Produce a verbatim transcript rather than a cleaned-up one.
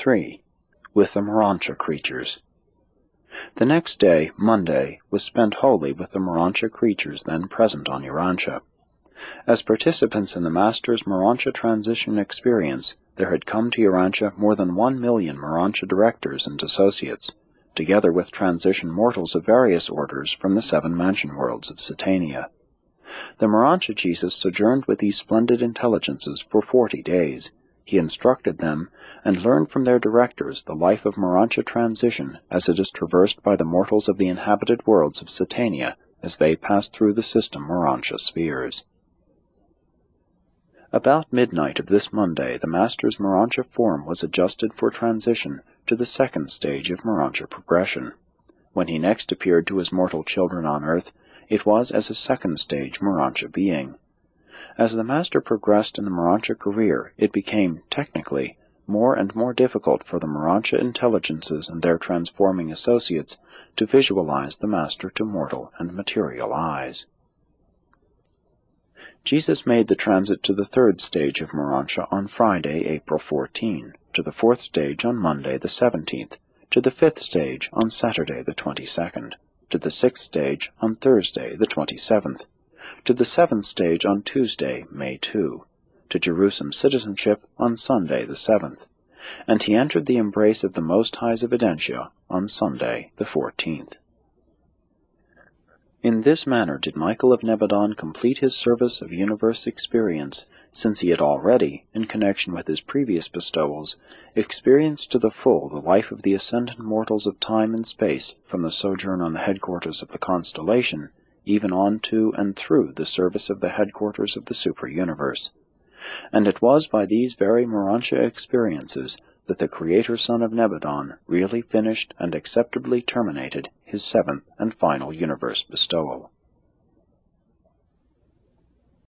three. With the Morontia creatures. The next day, Monday, was spent wholly with the Morontia creatures then present on Urantia. As participants in the Master's Morontia transition experience, there had come to Urantia more than one million Morontia directors and associates, together with transition mortals of various orders from the seven mansion worlds of Satania. The Morontia Jesus sojourned with these splendid intelligences for forty days. He instructed them, and learned from their directors the life of Morontia transition as it is traversed by the mortals of the inhabited worlds of Satania as they pass through the system Morontia spheres. About midnight of this Monday, the Master's Morontia form was adjusted for transition to the second stage of Morontia progression. When he next appeared to his mortal children on earth, it was as a second stage Morontia being. As the Master progressed in the Morontia career, it became, technically, more and more difficult for the Morontia intelligences and their transforming associates to visualize the Master to mortal and material eyes. Jesus made the transit to the third stage of Morontia on Friday, April fourteenth, to the fourth stage on Monday the seventeenth, to the fifth stage on Saturday the twenty-second, to the sixth stage on Thursday the twenty-seventh, to the seventh stage on Tuesday, May second, to Jerusalem citizenship on Sunday the seventh, and he entered the embrace of the Most High's Evidentia on Sunday the fourteenth. In this manner did Michael of Nebadon complete his service of universe experience, since he had already, in connection with his previous bestowals, experienced to the full the life of the ascendant mortals of time and space from the sojourn on the headquarters of the constellation, even on to and through the service of the headquarters of the super-universe. And it was by these very Morontia experiences that the Creator Son of Nebadon really finished and acceptably terminated his seventh and final universe bestowal.